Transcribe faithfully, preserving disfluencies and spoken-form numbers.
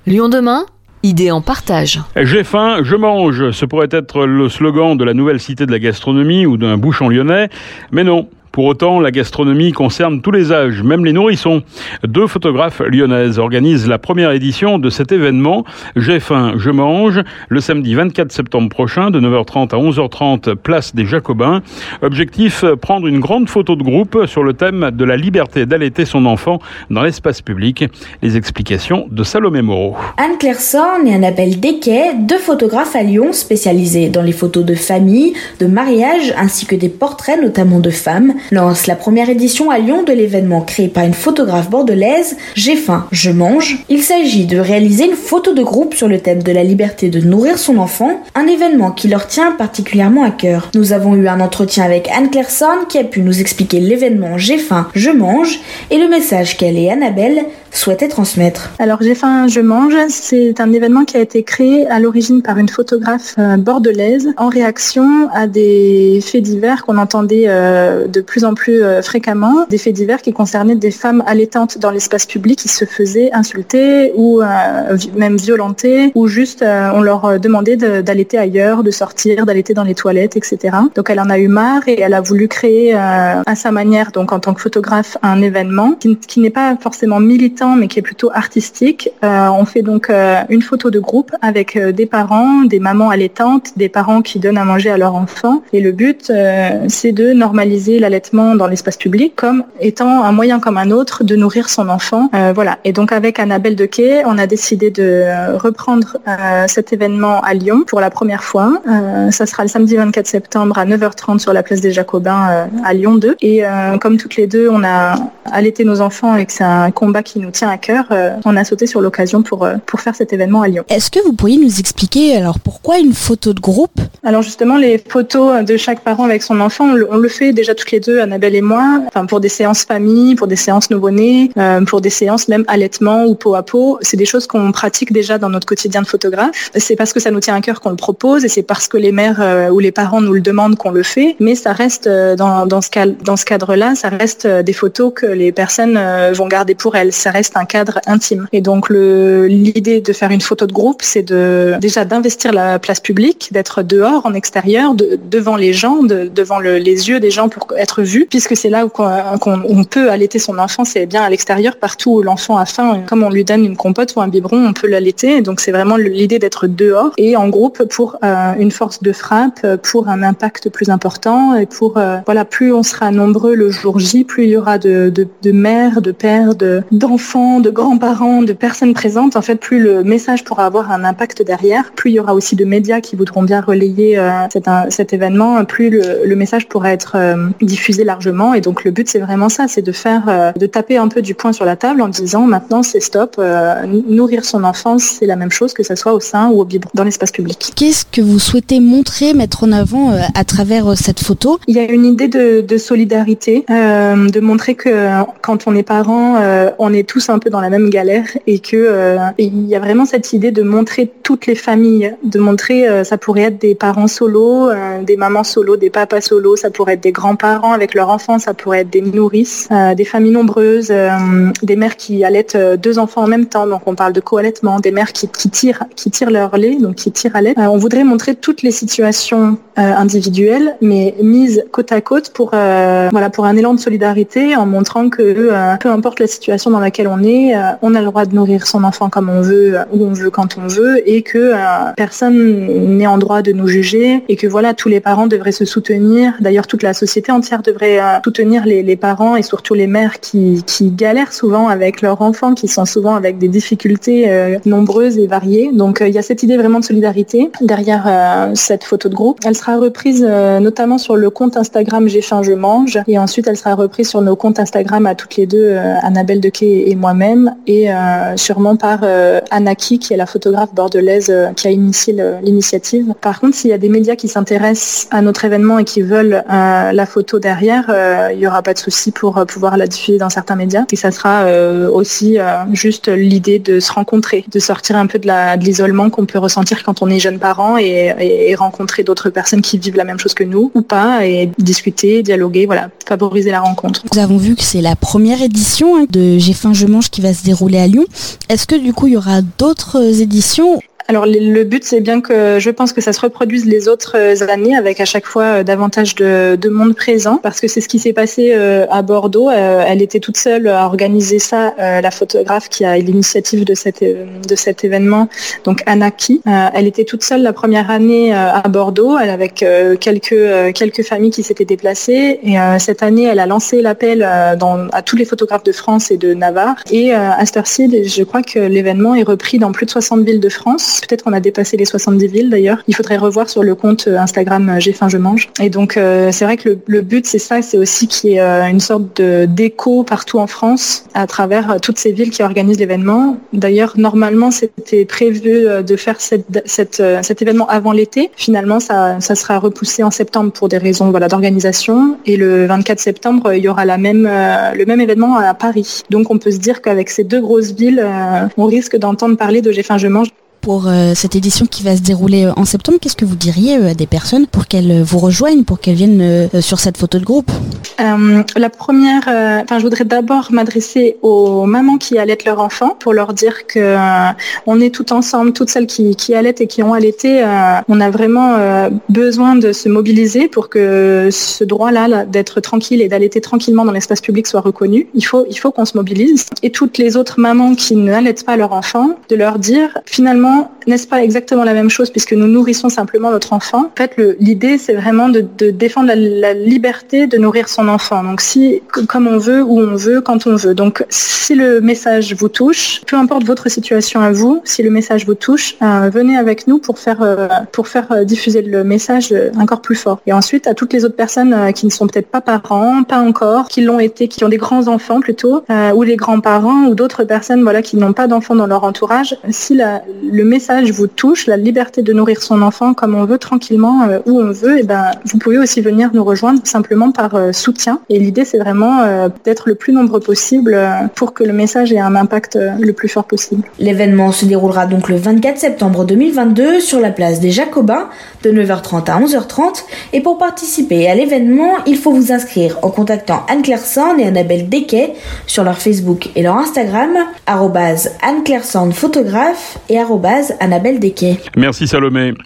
Lyon demain, idée en partage. J'ai faim, je mange. Ce pourrait être le slogan de la nouvelle cité de la gastronomie ou d'un bouchon lyonnais. Mais non. Pour autant, la gastronomie concerne tous les âges, même les nourrissons. Deux photographes lyonnaises organisent la première édition de cet événement. J'ai faim, je mange, le samedi vingt-quatre septembre prochain, de neuf heures trente à onze heures trente, place des Jacobins. Objectif, prendre une grande photo de groupe sur le thème de la liberté d'allaiter son enfant dans l'espace public. Les explications de Salomé Moreau. Anne-Claire Sorn et Annabelle Desquet, deux photographes à Lyon spécialisés dans les photos de famille, de mariage ainsi que des portraits notamment de femmes, lance la première édition à Lyon de l'événement créé par une photographe bordelaise, J'ai faim, je mange. Il s'agit de réaliser une photo de groupe sur le thème de la liberté de nourrir son enfant, un événement qui leur tient particulièrement à cœur. Nous avons eu un entretien avec Anne-Claire Sorn qui a pu nous expliquer l'événement J'ai faim, je mange et le message qu'elle et Annabelle souhaitaient transmettre. Alors J'ai faim, je mange, c'est un événement qui a été créé à l'origine par une photographe euh, bordelaise en réaction à des faits divers qu'on entendait euh, de plus en plus euh, fréquemment, des faits divers qui concernaient des femmes allaitantes dans l'espace public qui se faisaient insulter ou euh, même violenter, ou juste euh, on leur demandait de, d'allaiter ailleurs, de sortir, d'allaiter dans les toilettes, et cetera. Donc elle en a eu marre et elle a voulu créer euh, à sa manière, donc en tant que photographe, un événement qui, qui n'est pas forcément militant mais qui est plutôt artistique. Euh, on fait donc euh, une photo de groupe avec euh, des parents, des mamans allaitantes, des parents qui donnent à manger à leurs enfants. Et le but, euh, c'est de normaliser l'allaitement dans l'espace public comme étant un moyen comme un autre de nourrir son enfant. Euh, voilà. Et donc avec Annabelle Desquet, on a décidé de reprendre euh, cet événement à Lyon pour la première fois. Euh, ça sera le samedi vingt-quatre septembre à neuf heures trente sur la place des Jacobins euh, à Lyon deux. Et euh, comme toutes les deux, on a allaité nos enfants et que c'est un combat qui nous tient à cœur, euh, on a sauté sur l'occasion pour, euh, pour faire cet événement à Lyon. Est-ce que vous pourriez nous expliquer alors pourquoi une photo de groupe ? Alors justement, les photos de chaque parent avec son enfant, on le, on le fait déjà toutes les deux, Annabelle et moi, enfin pour des séances famille, pour des séances nouveau-nés, euh, pour des séances même allaitement ou peau à peau. C'est des choses qu'on pratique déjà dans notre quotidien de photographe. C'est parce que ça nous tient à cœur qu'on le propose et c'est parce que les mères euh, ou les parents nous le demandent qu'on le fait. Mais ça reste euh, dans, dans ce, cal- dans ce cadre-là, ça reste euh, des photos que les personnes euh, vont garder pour elles. Ça reste un cadre intime. Et donc le, l'idée de faire une photo de groupe, c'est de déjà d'investir la place publique, d'être dehors, en extérieur, de, devant les gens, de, devant le, les yeux des gens pour être vu, puisque c'est là où qu'on, qu'on on peut allaiter son enfant, c'est bien à l'extérieur, partout où l'enfant a faim. Comme on lui donne une compote ou un biberon, on peut l'allaiter. Donc c'est vraiment l'idée d'être dehors et en groupe pour euh, une force de frappe, pour un impact plus important et pour euh, voilà, plus on sera nombreux le jour J, plus il y aura de, de, de mères, de pères, de, d'enfants, de grands-parents, de personnes présentes. En fait, plus le message pourra avoir un impact derrière, plus il y aura aussi de médias qui voudront bien relayer euh, cet, un, cet événement, plus le, le message pourra être euh, diffusé largement. Et donc le but, c'est vraiment ça, c'est de faire, euh, de taper un peu du poing sur la table en disant maintenant c'est stop, euh, nourrir son enfant, c'est la même chose que ça soit au sein ou au biberon dans l'espace public. Qu'est-ce que vous souhaitez montrer, mettre en avant euh, à travers euh, cette photo ? Il y a une idée de, de solidarité, euh, de montrer que quand on est parent, euh, on est tous un peu dans la même galère et que euh, et il y a vraiment cette idée de montrer toutes les familles, de montrer, euh, ça pourrait être des parents solos, euh, des mamans solos, des papas solos, ça pourrait être des grands-parents avec leurs enfants, ça pourrait être des nourrices, euh, des familles nombreuses, euh, des mères qui allaitent deux enfants en même temps, donc on parle de co-allaitement, des mères qui, qui tirent qui tirent leur lait, donc qui tirent à lait. Euh, on voudrait montrer toutes les situations euh, individuelles, mais mises côte à côte pour euh, voilà pour un élan de solidarité, en montrant que euh, peu importe la situation dans laquelle on est, euh, on a le droit de nourrir son enfant comme on veut, où on veut, quand on veut, et que euh, personne n'est en droit de nous juger, et que voilà, tous les parents devraient se soutenir. D'ailleurs, toute la société entière devrait euh, soutenir les, les parents et surtout les mères qui, qui galèrent souvent avec leurs enfants, qui sont souvent avec des difficultés euh, nombreuses et variées. Donc, il euh, y a cette idée vraiment de solidarité derrière euh, cette photo de groupe. Elle sera reprise euh, notamment sur le compte Instagram J'ai faim, je mange, et ensuite elle sera reprise sur nos comptes Instagram à toutes les deux, euh, Annabelle Desquet et moi-même, et euh, sûrement par euh, Anaki, qui est la photographe bordelaise euh, qui a initié le, l'initiative. Par contre, s'il y a des médias qui s'intéressent à notre événement et qui veulent euh, la photo derrière, euh, il n'y aura pas de souci pour euh, pouvoir la diffuser dans certains médias. Et ça sera euh, aussi euh, juste l'idée de se rencontrer, de sortir un peu de, la, de l'isolement qu'on peut ressentir quand on est jeune parent et, et, et rencontrer d'autres personnes qui vivent la même chose que nous ou pas, et discuter, dialoguer, voilà, favoriser la rencontre. Nous avons vu que c'est la première édition hein, de J'ai faim, je Mange qui va se dérouler à Lyon. Est-ce que du coup il y aura d'autres éditions ? Alors le but, c'est bien que je pense que ça se reproduise les autres années avec à chaque fois davantage de, de monde présent, parce que c'est ce qui s'est passé à Bordeaux. Elle était toute seule à organiser ça, la photographe qui a l'initiative de cet, de cet événement, donc Anaki. Elle était toute seule la première année à Bordeaux, elle avec quelques, quelques familles qui s'étaient déplacées. Et cette année, elle a lancé l'appel dans, à tous les photographes de France et de Navarre. Et à cette heure-ci, je crois que l'événement est repris dans plus de soixante villes de France. Peut-être qu'on a dépassé les soixante-dix villes d'ailleurs. Il faudrait revoir sur le compte Instagram J'ai faim, je mange. Et donc euh, c'est vrai que le, le but c'est ça, c'est aussi qu'il y ait euh, une sorte de, d'écho partout en France à travers euh, toutes ces villes qui organisent l'événement. D'ailleurs normalement c'était prévu euh, de faire cette, cette, euh, cet événement avant l'été. Finalement ça, ça sera repoussé en septembre pour des raisons voilà, d'organisation. Et le vingt-quatre septembre il y aura la même, euh, le même événement à Paris. Donc on peut se dire qu'avec ces deux grosses villes, euh, on risque d'entendre parler de J'ai faim, je mange. Pour euh, cette édition qui va se dérouler en septembre, qu'est-ce que vous diriez euh, à des personnes pour qu'elles vous rejoignent, pour qu'elles viennent euh, sur cette photo de groupe ? euh, La première, euh, enfin, je voudrais d'abord m'adresser aux mamans qui allaitent leur enfant pour leur dire que euh, on est toutes ensemble, toutes celles qui, qui allaitent et qui ont allaité. Euh, on a vraiment euh, besoin de se mobiliser pour que ce droit-là, là, d'être tranquille et d'allaiter tranquillement dans l'espace public soit reconnu. Il faut, il faut qu'on se mobilise. Et toutes les autres mamans qui n'allaitent pas leur enfant, de leur dire finalement, n'est-ce pas exactement la même chose puisque nous nourrissons simplement notre enfant. En fait, le, l'idée, c'est vraiment de, de défendre la, la liberté de nourrir son enfant. Donc, si, comme on veut, où on veut, quand on veut. Donc, si le message vous touche, peu importe votre situation à vous, si le message vous touche, euh, venez avec nous pour faire, euh, pour faire euh, diffuser le message euh, encore plus fort. Et ensuite, à toutes les autres personnes euh, qui ne sont peut-être pas parents, pas encore, qui l'ont été, qui ont des grands-enfants plutôt, euh, ou les grands-parents, ou d'autres personnes voilà, qui n'ont pas d'enfants dans leur entourage, si la, le message vous touche, la liberté de nourrir son enfant comme on veut, tranquillement, euh, où on veut, et ben, vous pouvez aussi venir nous rejoindre simplement par euh, soutien. Et l'idée, c'est vraiment euh, d'être le plus nombreux possible euh, pour que le message ait un impact euh, le plus fort possible. L'événement se déroulera donc le vingt-quatre septembre deux mille vingt-deux sur la place des Jacobins de neuf heures trente à onze heures trente. Et pour participer à l'événement, il faut vous inscrire en contactant Anne-Claire Sand et Annabelle Desquet sur leur Facebook et leur Instagram, arobase Anne-Claire Sand photographe et arobase Annabelle Desquet. Merci Salomé.